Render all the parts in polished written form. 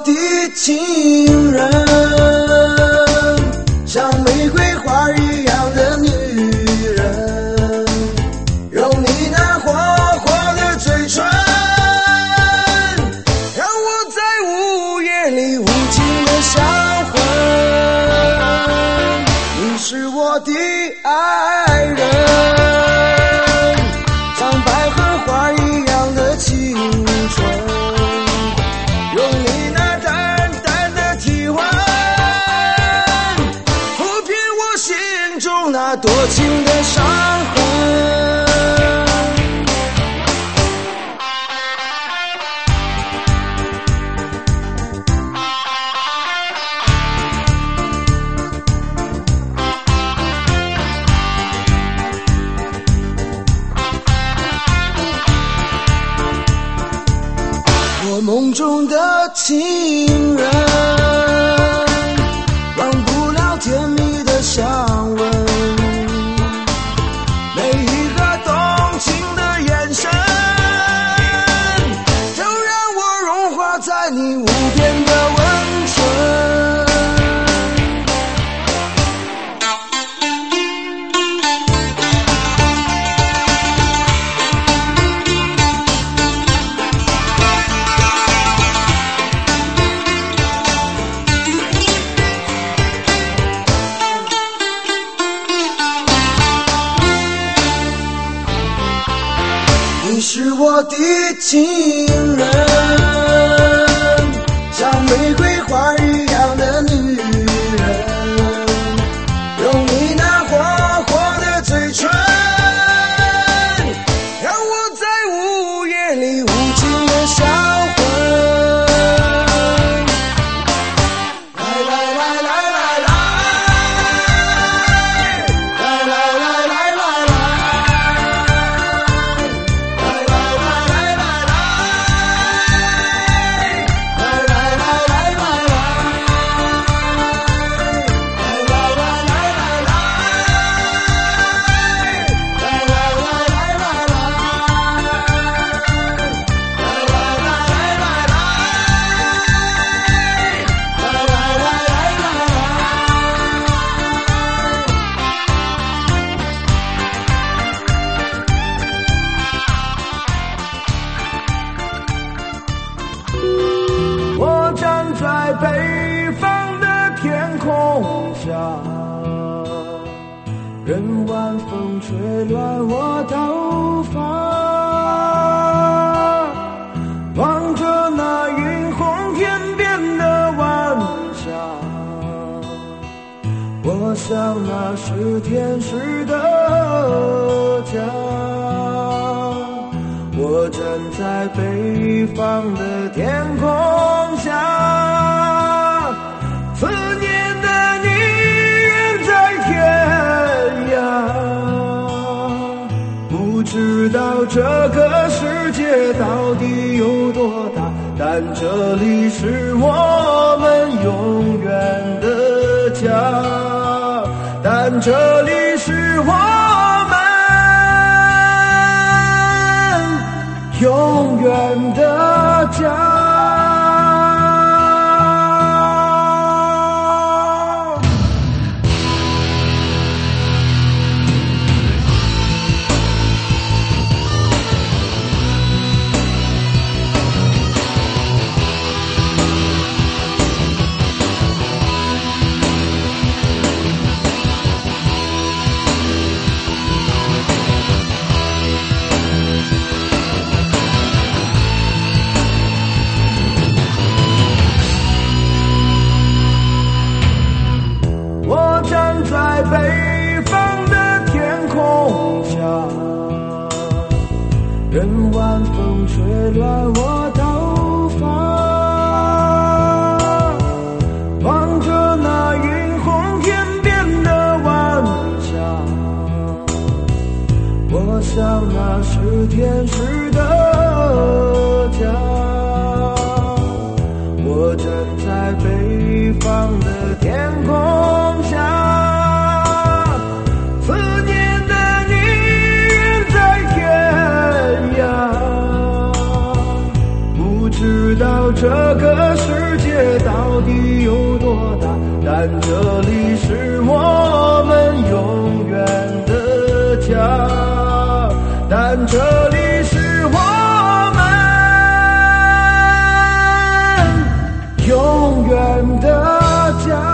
的情人，像玫瑰花一样的女人，用你那火火的嘴唇，让我在午夜里无尽的销魂。你是我的爱人，像百合花一样的青春，用你那淡淡的体温，抚平我心中那多情的伤痕。我梦中的情人，忘不了甜蜜的香吻，每一个动情的眼神，就让我融化在你无边的温存。你是我的情人，像玫瑰花一样的女人，用你那火火的嘴唇，让我在午夜里无尽的销魂。来来来来来来，来来来来来来。我站在北方的天空下，任晚风吹乱我头发，望着那云红天边的晚霞，我想那是天使的家。我站在北方的天空下，思念的你远在天涯，不知道这个世界到底有多大，但这里是我们永远的家，但这里是我们永远的家。在北方的天空下，任晚风吹乱我头发，望着那云红天边的晚霞，我想那是天使的家。我站在北方的天空下，知道这个世界但这里是我们永远的家，但这里是我们永远的家。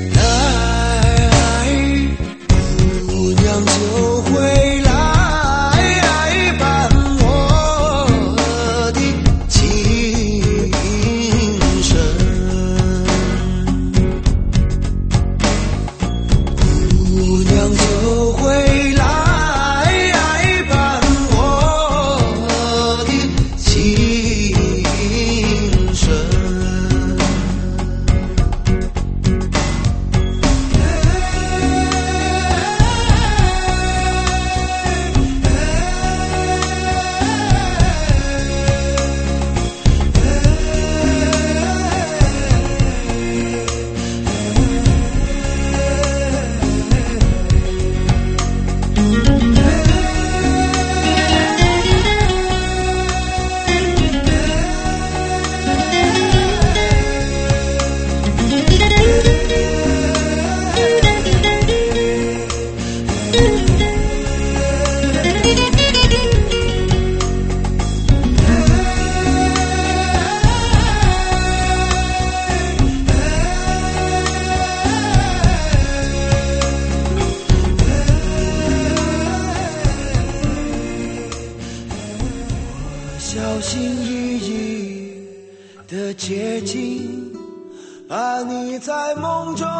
就回来。 小心翼翼的接近，怕你在梦中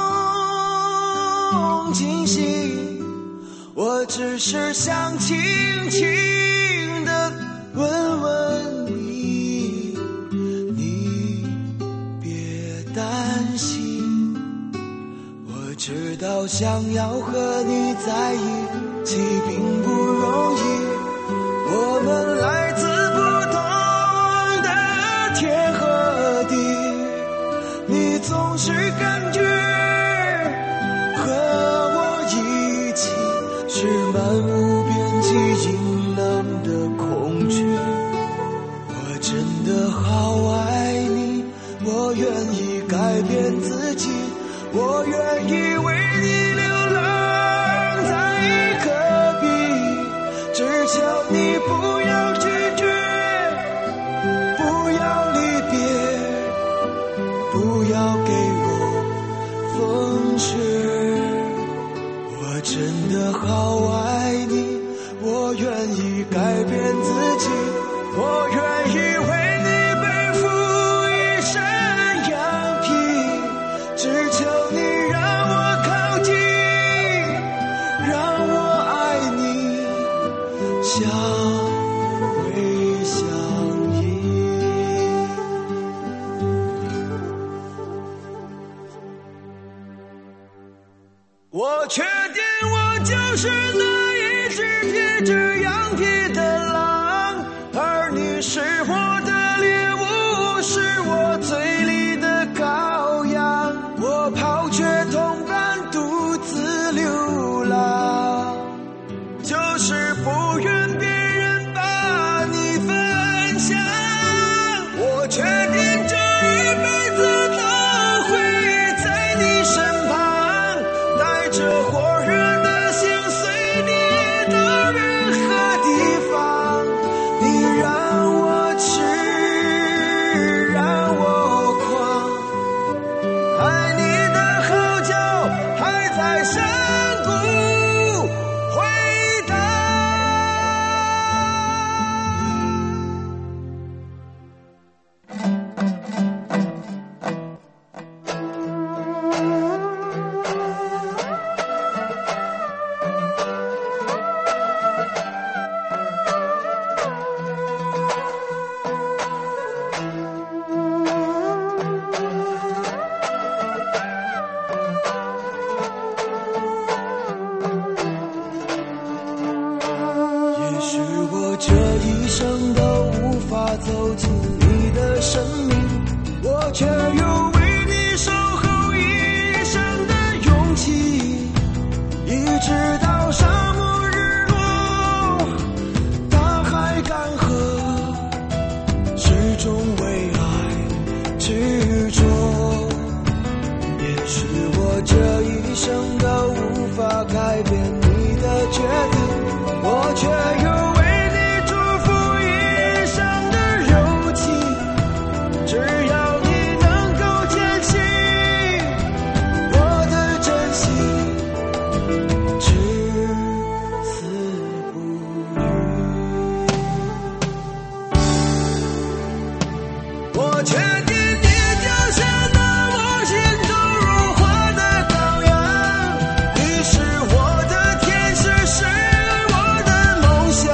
惊醒。我只是想轻轻地问问你，你别担心。我知道想要和你在一起并不容易，我们来自不同的天和地，你总是感觉和我一起是漫无边际阴冷的恐惧。我真的好爱你，我愿意改变自己，我愿意为你流浪在戈壁，只求你不要拒绝，不要离别，不要给我风雪。我真的好爱你，我愿意改变自己，我愿意为你背负一身羊皮，只求你让我靠近，让我爱你，相偎相依。我确定我就是那一只贴着羊皮的狼，而你是我的猎物，是我嘴里的羔羊。我抛却同伴独自流浪，就是不愿别人把你分享。我确定这一辈子都会在你身旁，带着火热的心随你到任何地方。你让我痴，让我狂，爱你的号角还在山谷回荡。也许我这一生都无法走进你的生命，我却有为你守候一生的勇气，一直到沙漠日落，大海干涸，始终为爱执着。也许我这一生都无法改变你的决定，我却有为你祝福一生的勇气，只要你能够坚信我的真心，至死不渝。我确定你就是那我心中如花的羔羊，你是我的天使，是我的梦想。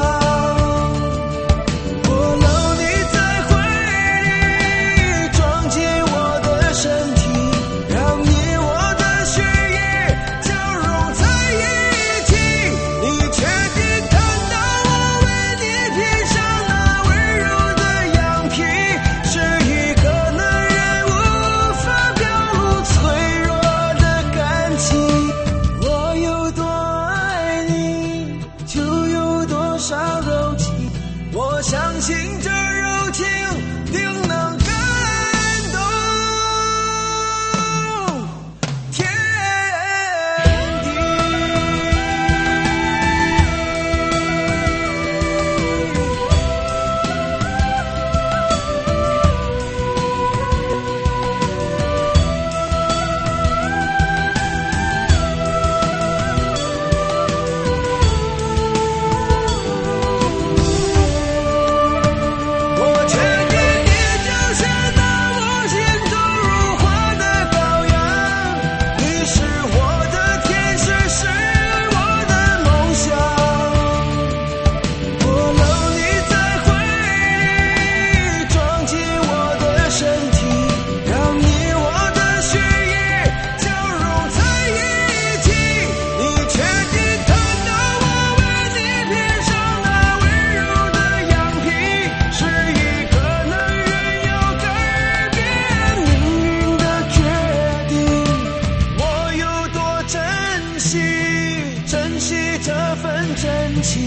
我搂你在怀里，装进我的身体，让你我的血液交融在一起。你确定看到我为你披上那温柔的羊皮，是一个男人无法表露脆弱的感情。我有多爱你，就有多少柔情，我相信这柔情定能感动天地。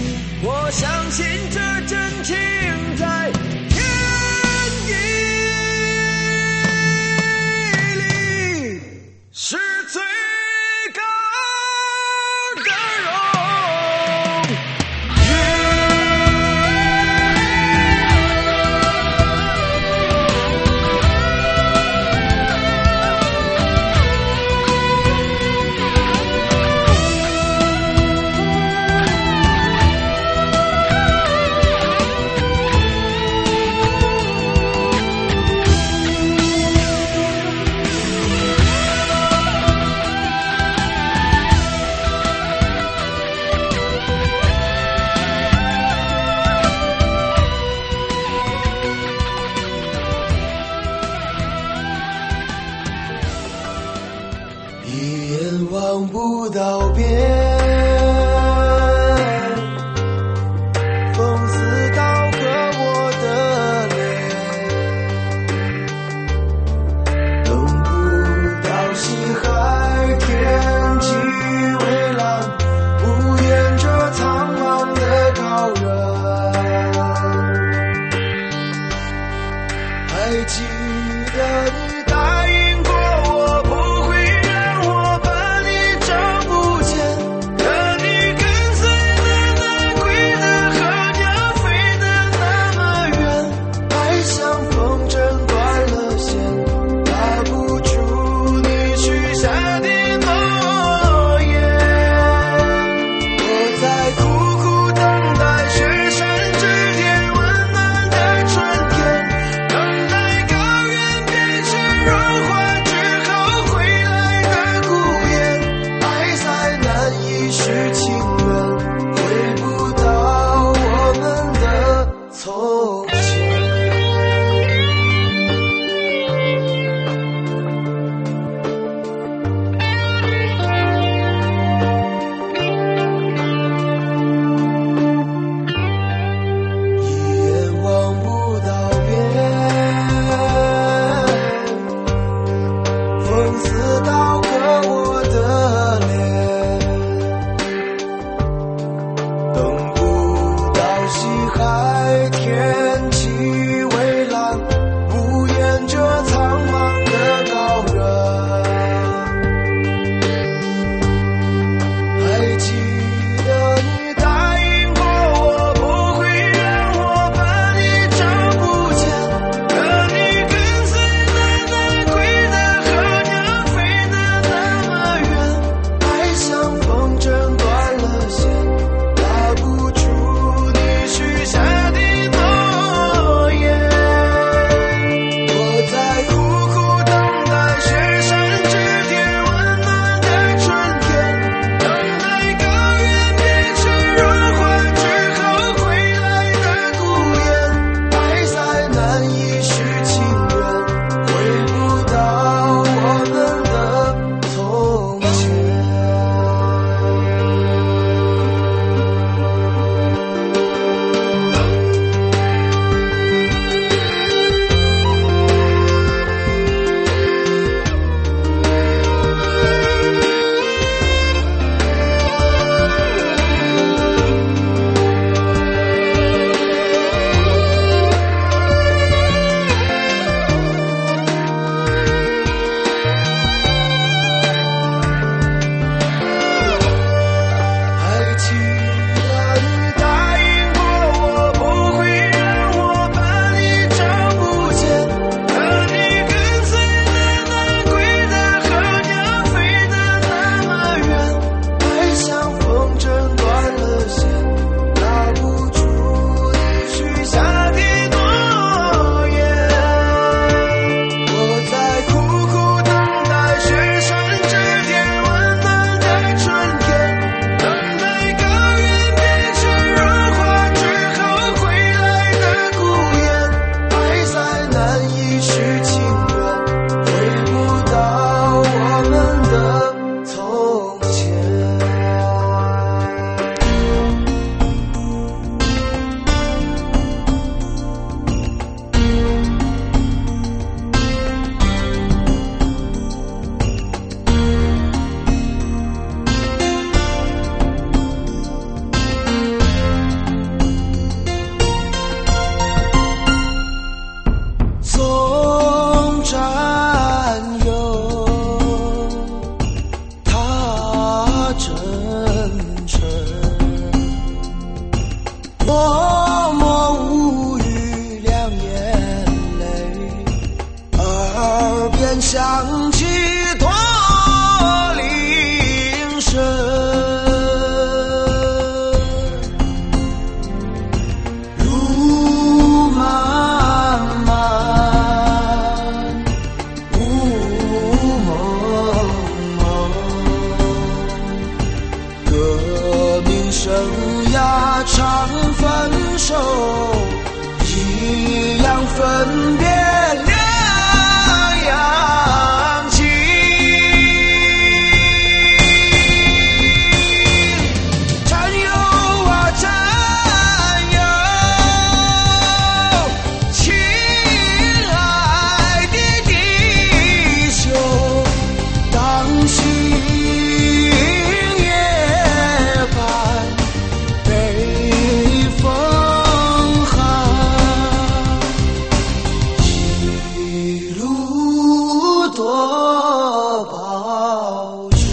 我相信这真情在天意里是最高的荣誉。 默默无语两眼泪，耳边响起驼铃声，路漫漫雾蒙蒙，革命生涯常分手，一样分别两样情。战友啊战友，亲爱的弟兄，当心夜半北风寒，一路多保重。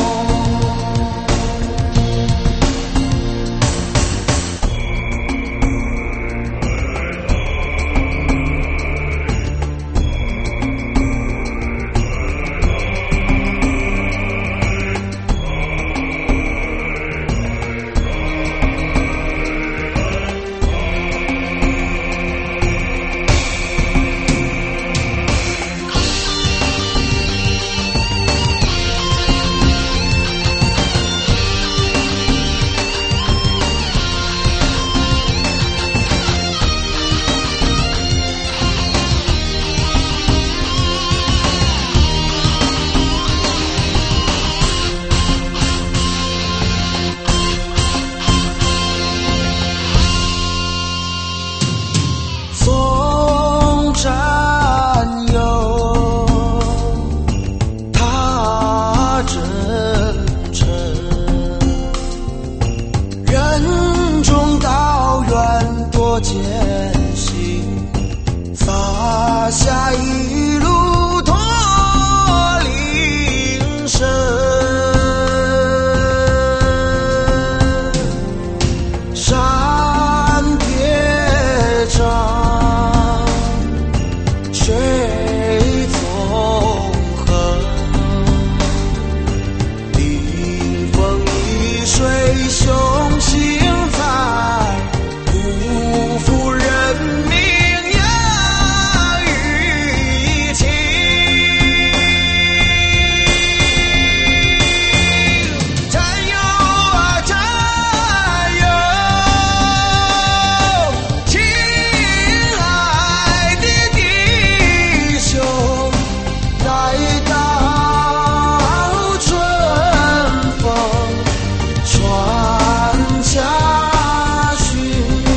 送战友，他真诚，任重道远多艰辛，洒下一路驼铃声，山叠嶂水纵横，冰封一水雄心在，不负人民养育情。战友啊战友，亲爱的弟兄，待到春风传家训，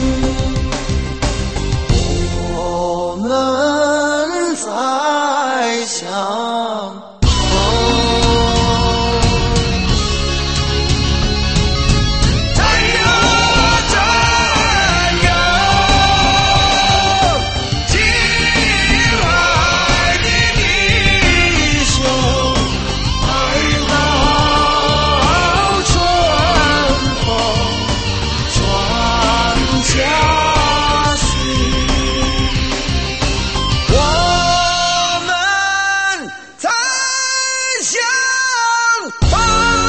我们再相逢。战友啊战友，亲爱的弟兄，待到春风传家训，我们再相逢。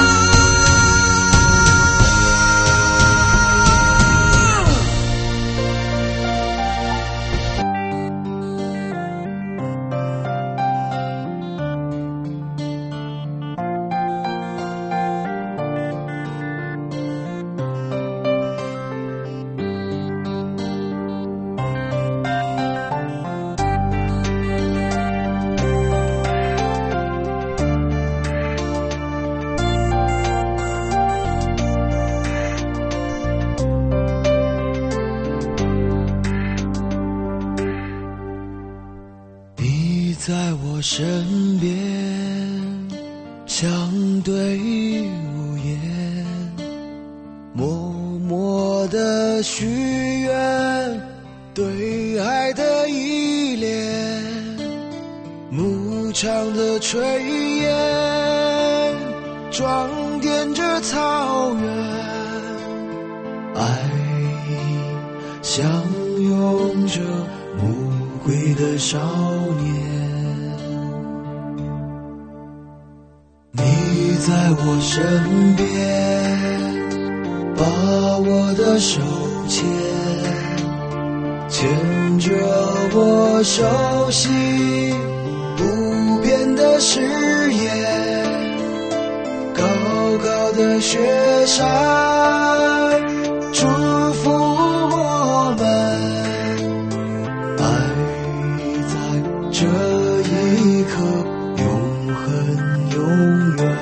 你在我身边，相对无言，默默的许愿，对爱的依恋，牧场的炊烟，装点着草原，爱相拥着无归的少年，你在我身边，把我的手牵，牵着我熟悉不变的誓言，高高的雪山祝福我们，爱在这一刻永恒永远。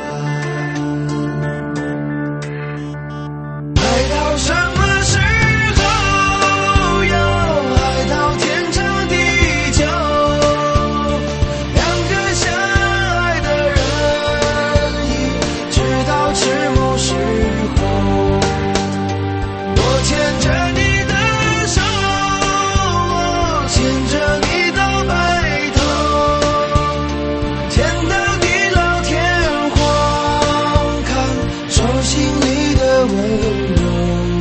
爱到什么时候？要爱到天长地久，两个相爱的人一直到迟暮时候。我牵着你的手，我牵着你到白头，牵到地老天荒，看手心里的温柔。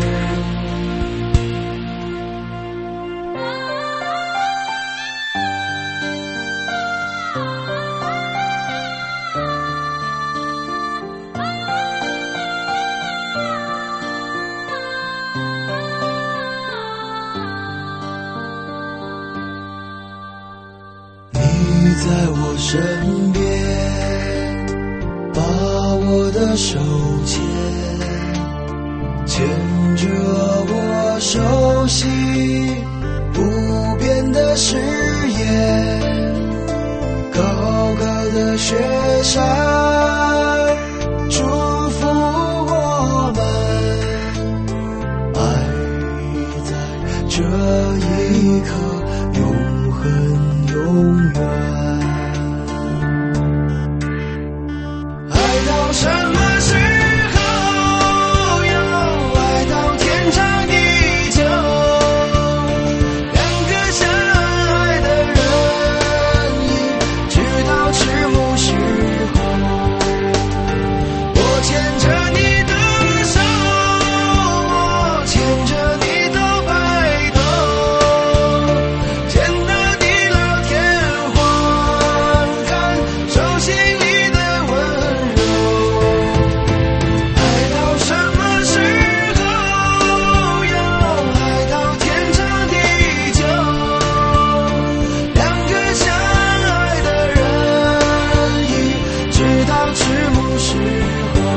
你在我身边，把我的手牵，牵着我熟悉不变的誓言，高高的雪山祝福我们，爱在这一刻永恒永远。爱到什么时候？要爱到天长地久，两个相爱的人一直到迟暮时候。我牵着你的手，我牵着你到白头，牵到地老天荒，看手心里的温柔。爱到什么时候？要爱到天长地久，两个相爱的人一直到迟暮时候。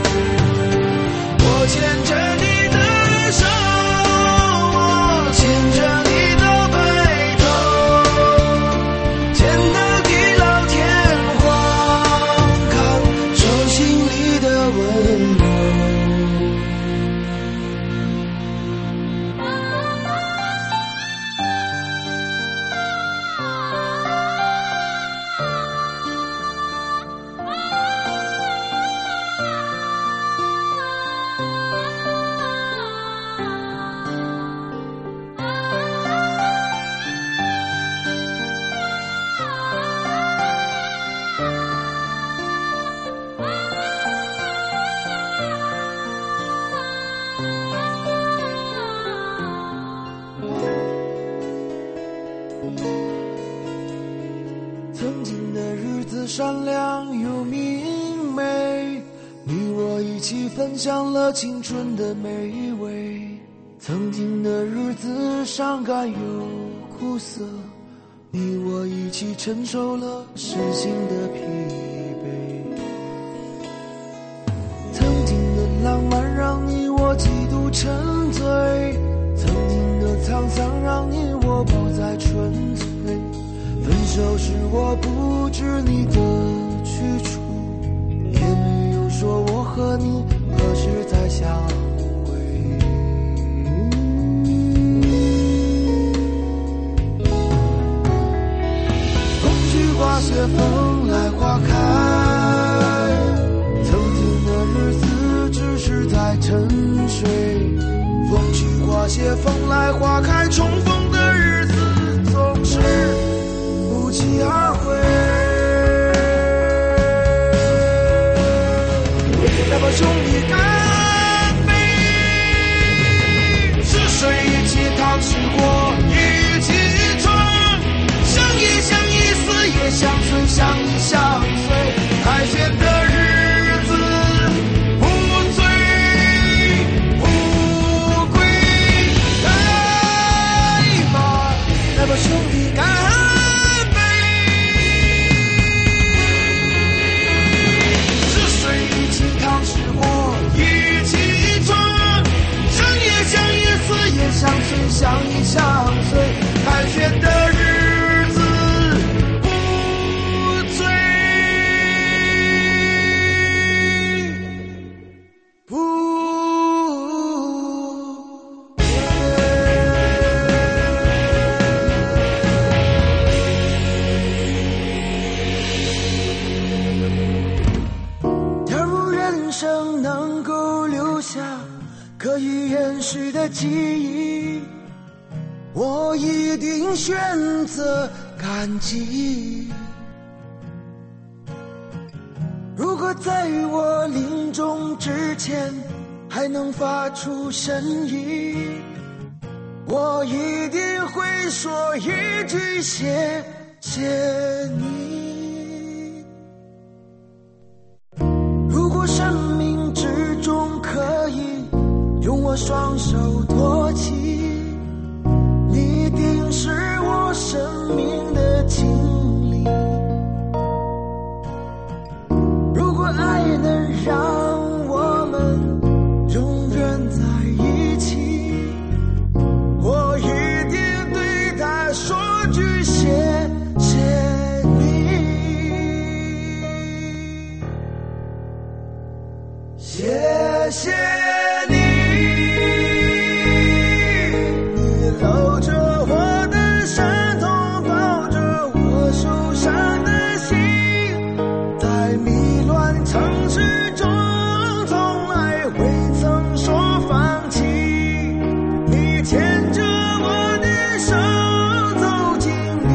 我牵着你的手，我牵着你到白头，牵到地老天荒，看手心里的温柔。曾经的日子闪亮又明媚，你我一起分享了青春的美味。曾经的日子伤感又苦涩，你我一起承受了身心的疲惫。曾经的浪漫让你我几度沉醉，曾经的沧桑让你我不再纯粹。分手时我不知你的去处，也没有说我和你何时再相会。风去花谢，风来花开，曾经的日子只是在沉睡。风去花谢，风来花开，重逢的日子总是不期而会。来吧，兄弟，干杯！是谁相随，相依相随。开学的日子不醉不归，来吧，来吧，兄弟干杯！是谁一起扛是我一起闯，生也相依，死也相随，相依相随。开学的日子不醉不归。假如人生能够留下可以延续的记忆，我一定选择感激。如果在我临终之前还能发出声音，我一定会说一句谢谢你。如果生命之中可以用我双手托起，你一定是我生命的经历。如果爱能让我们永远在一起，我一定对他说句谢谢你，谢谢你。搂着我的伤痛，抱着我受伤的心，在迷乱城市中从来未曾说放弃。你牵着我的手走进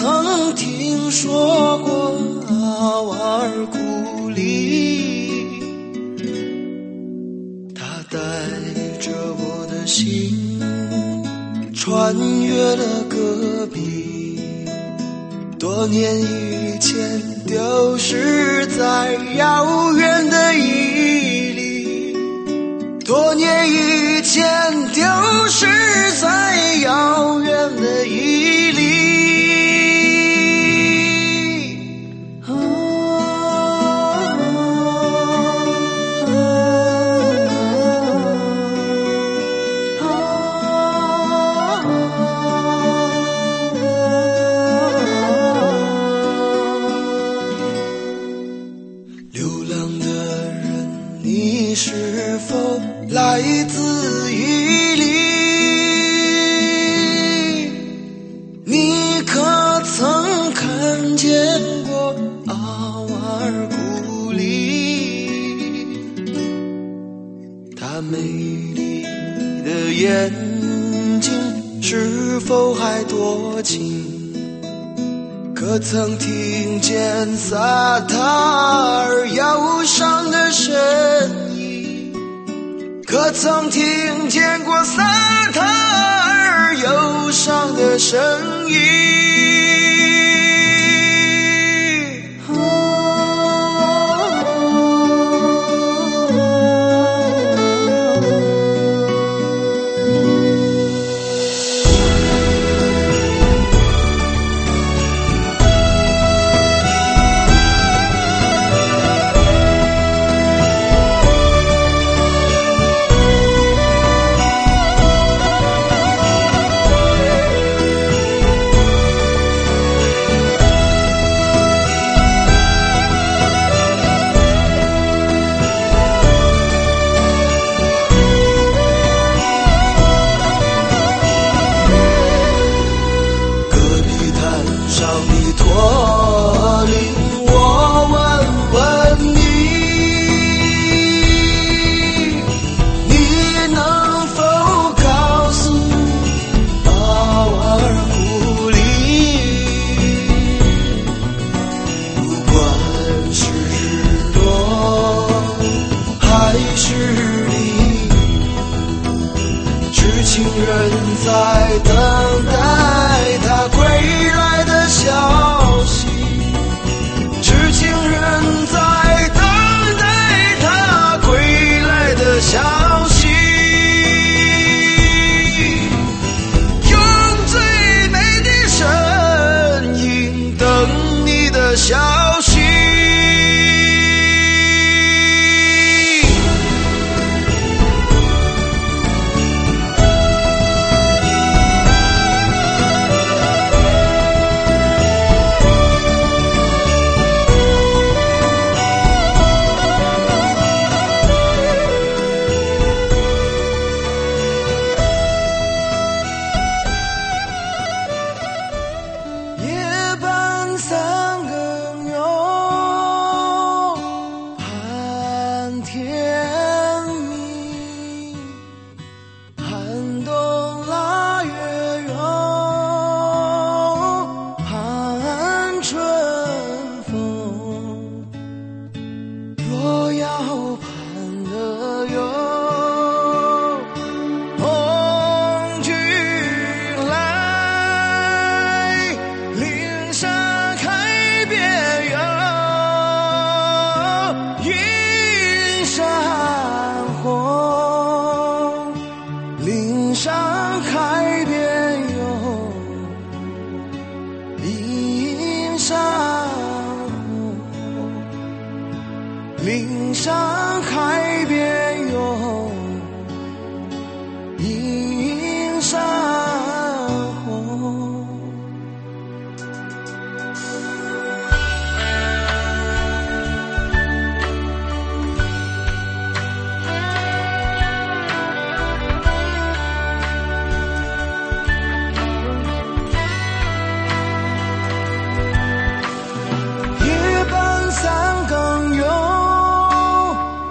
曾听说过阿瓦尔古里，它带着我的心穿越了戈壁，多年以前丢失在遥远的伊犁，多年以前丢失在遥远的伊犁。流浪的人，你是否来自伊犁？你可曾看见过阿瓦尔古里？它美丽的眼睛是否还多情？可曾听见萨塔尔忧伤的声音？可曾听见过萨塔尔忧伤的声音？情人在等待他归来的消息，知情人在等待他归来的消息，用最美的声音等你的消息。岭上海边有映山红。夜半三更有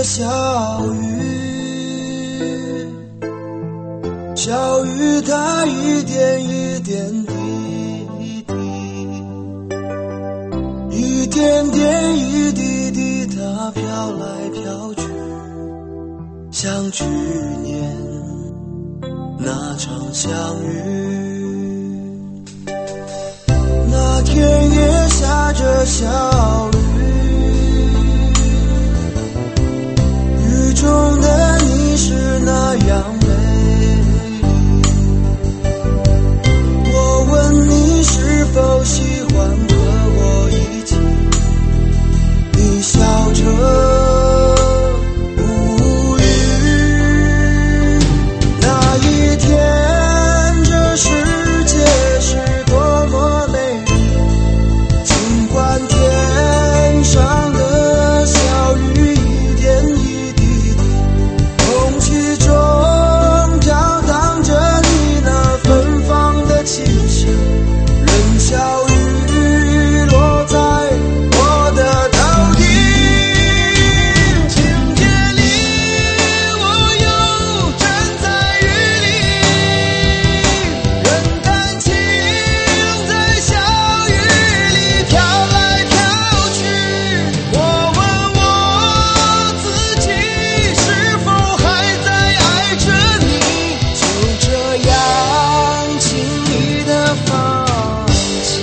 小雨，小雨它一点一点滴滴，一点点一滴滴，它飘来飘去，像去年那场相遇。那天也下着小雨，雨中的你是那样美丽。我问你是否喜欢和我一起，你笑着无语。那一天这世界是多么美丽，尽管天上的小雨一点一滴滴，空气中飘荡着你那芬芳的气息，任小雨落在我的头顶。情节里我又站在雨里，任感情在小雨里飘来飘去。我问我自己是否还在爱着你，就这样轻易地放弃。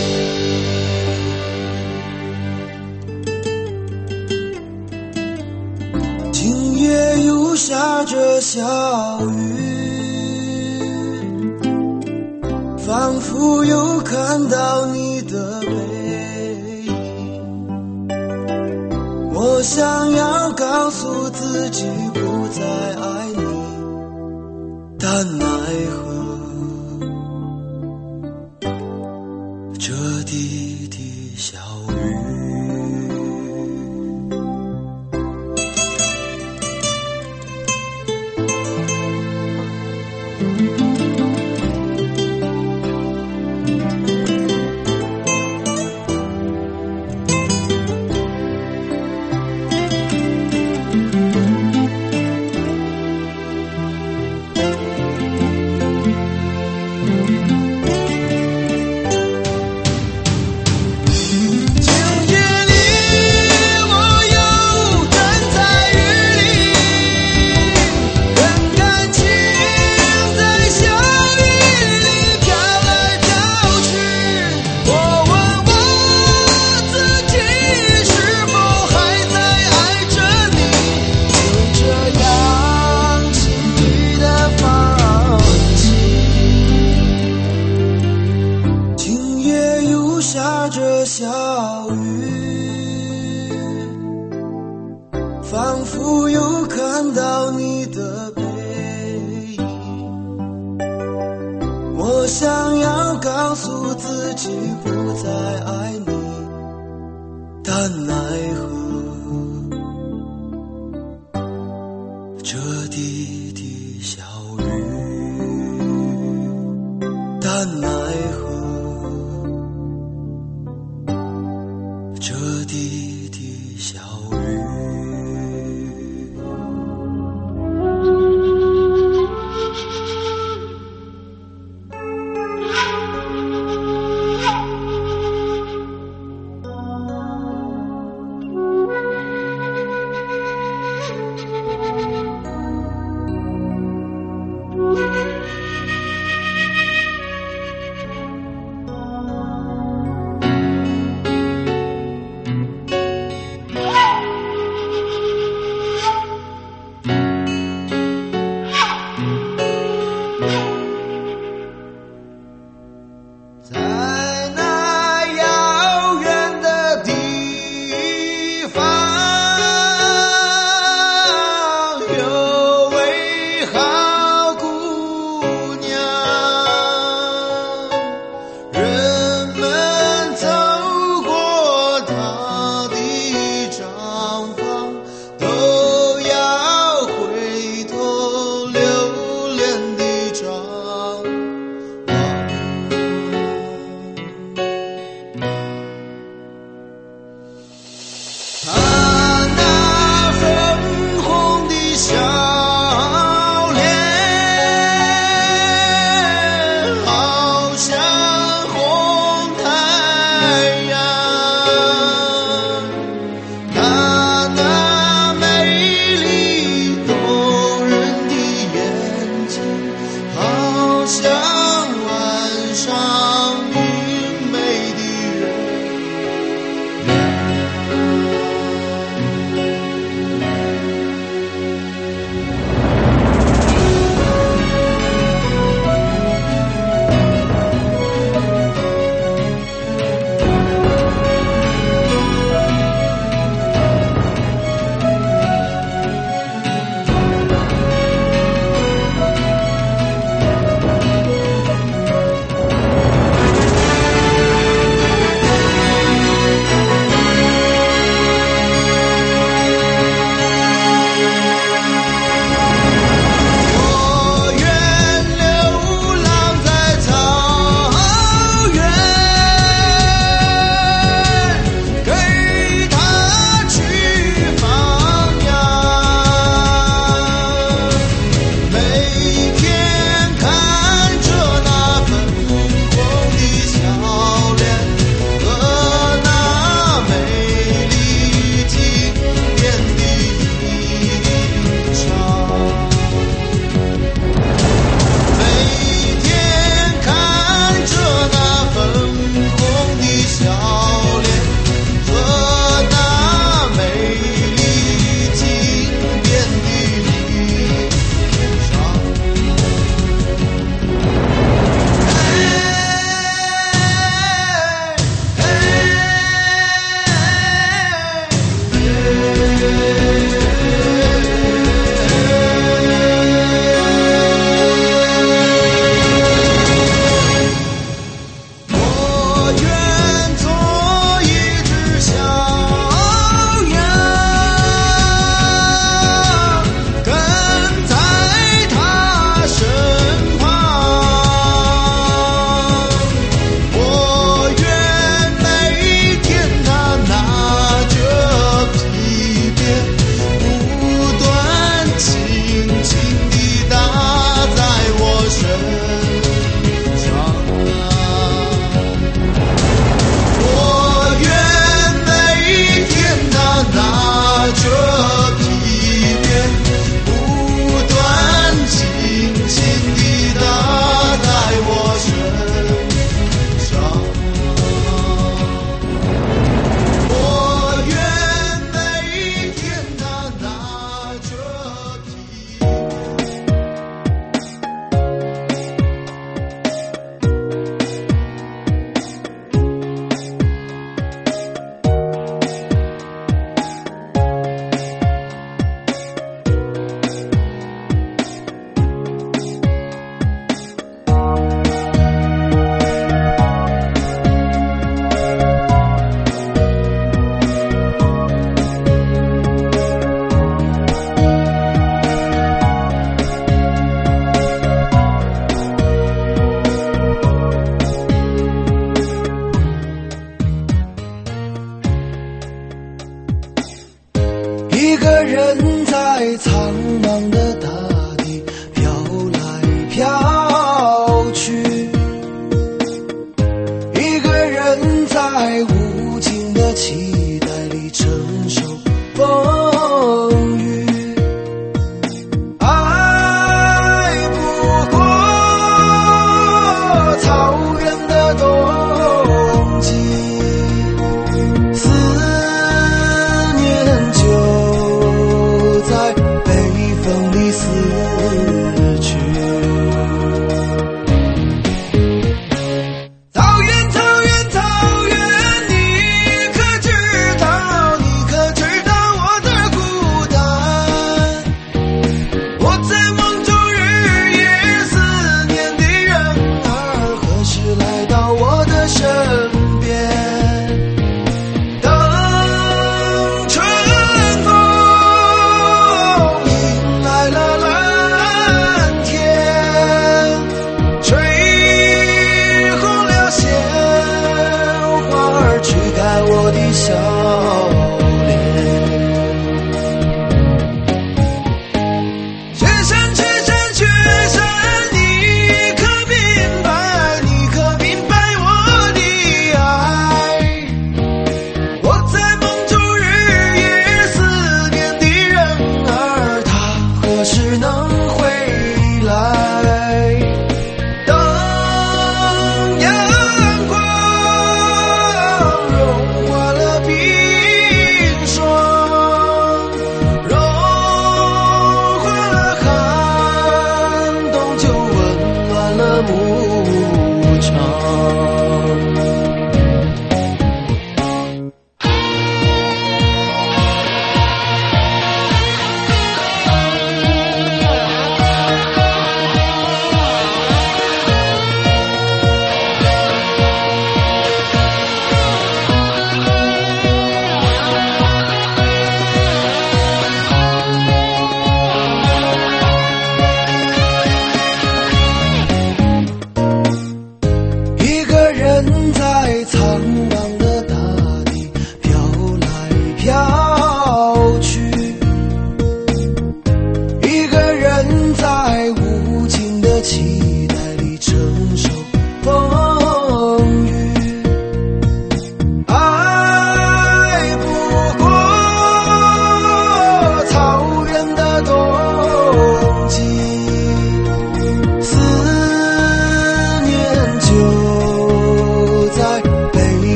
今夜又下着小雨，仿佛又看到你的背影。我想要告诉自己不再爱你，但奈何这滴滴小雨。情节里我又站在雨里，任感情在小雨里飘来飘去。我问我自己是否还在爱着你，就这样轻易地放弃。今夜又下着小雨，仿佛又看到你的背影。我想要告诉自己不再爱你，但奈何这滴滴小雨，但奈何这滴滴小雨。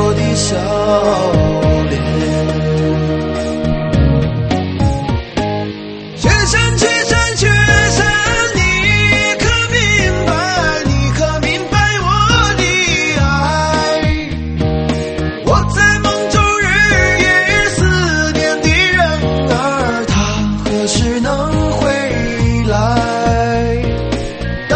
我的笑脸。雪山雪山雪山，你可明白，你可明白我的爱。我在梦中日夜思念的人儿，他何时能回来？当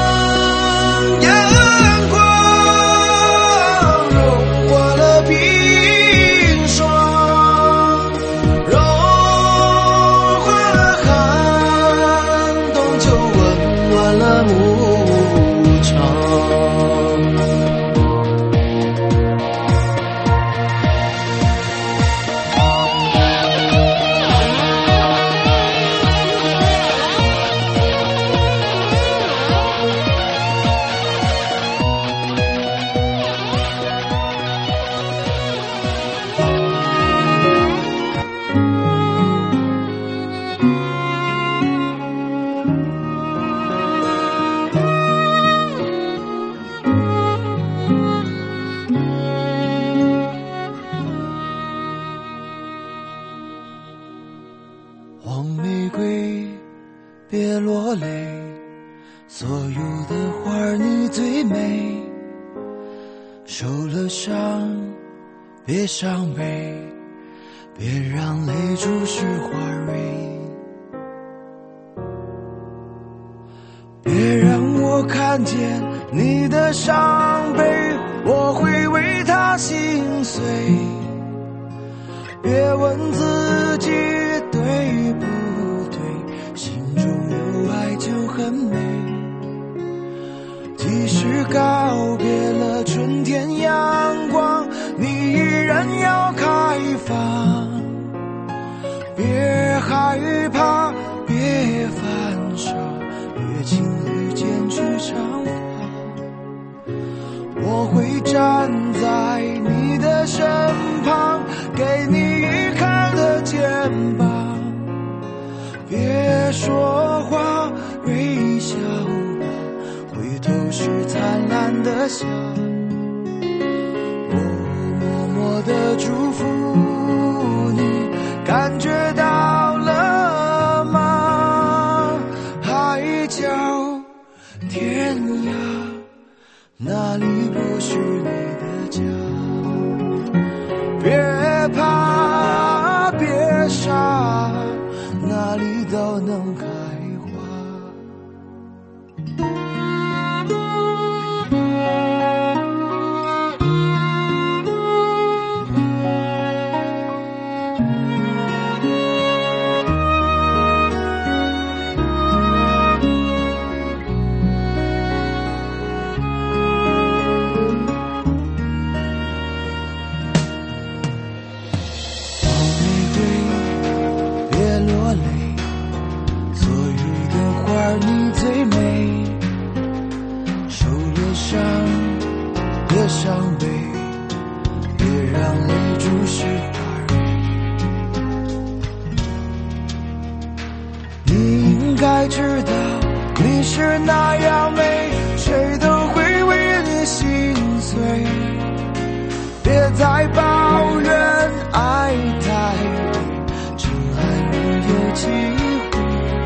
阳光融化了冰霜，融化了寒冬，就温暖了牧场。黄玫瑰别落泪，所有的花儿你最美。受了伤别伤悲，别让泪珠湿花蕊。别让我看见你的伤悲，我会为他心碎。别问自己对不对，心中有爱就很美。即使告别了春天阳光，你依然要开放。别害怕，别犯傻，别轻易间去尝访。我会站在你的身旁，给你依靠的肩膀。别说话，微笑吧，回头是灿烂的笑。我默默地祝福你，感觉到了吗？海角天涯，哪里不是你的家？别怕，别傻，哪里都能开花。你最美，受了伤别伤悲，别让泪珠湿花蕊。你应该知道你是那样美，谁都会为你心碎。别再抱怨爱太累，真爱没有机会。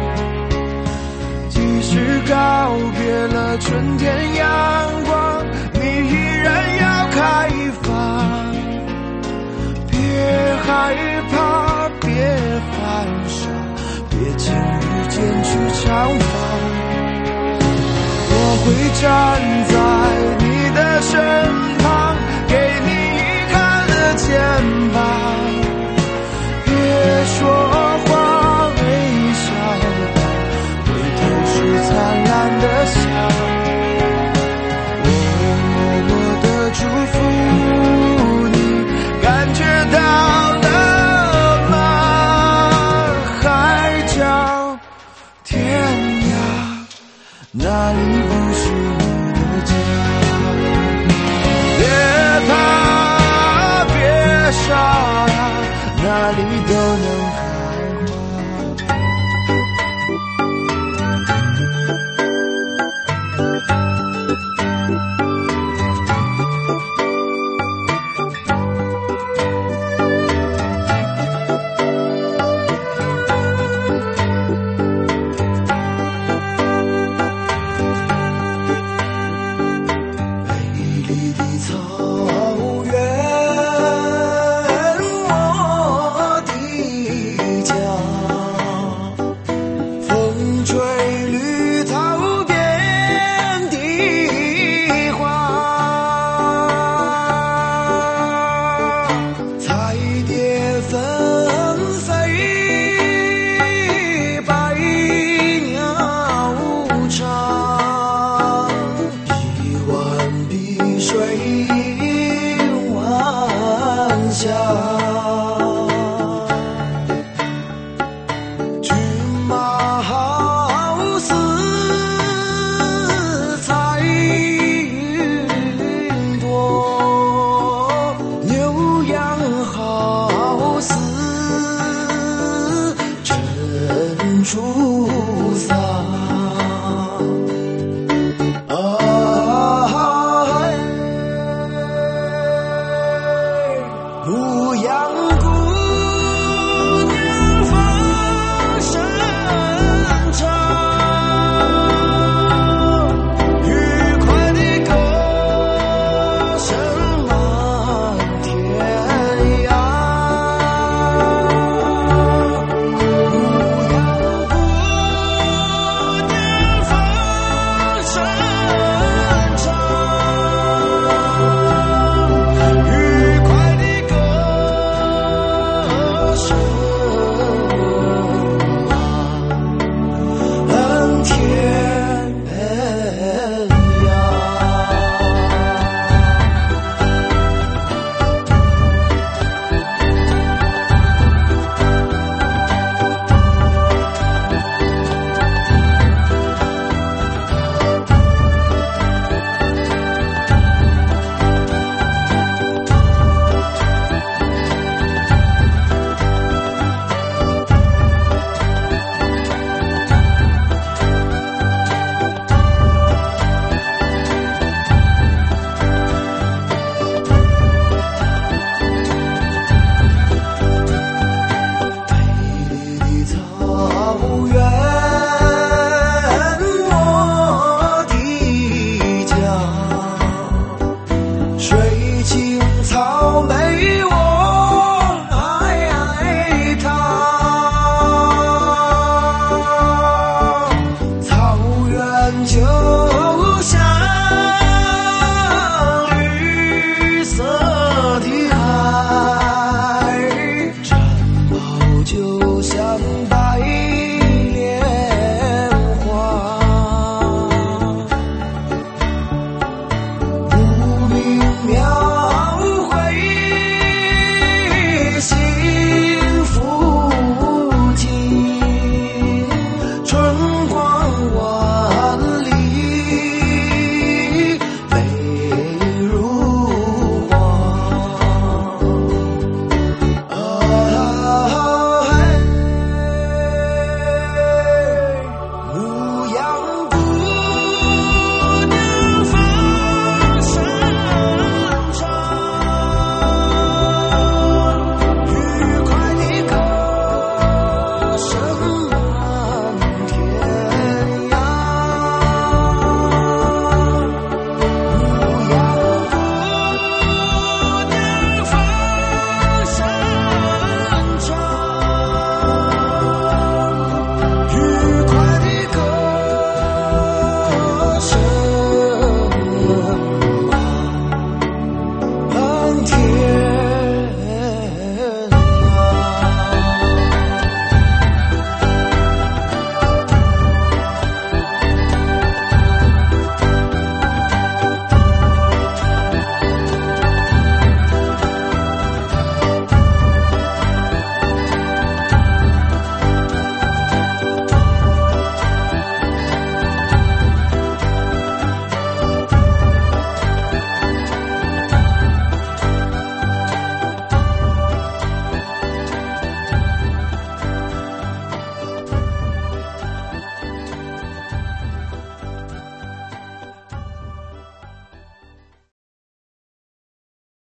即使告别了春天阳光，你依然要开放。别害怕，别犯傻，别轻易间去尝访。我会站在你的身旁，给你依靠的肩膀。别说话，微笑吧，回头是灿烂的笑。我默默地祝福你，感觉到了吗？海角天涯，哪里不是你的家？别怕，别傻。 不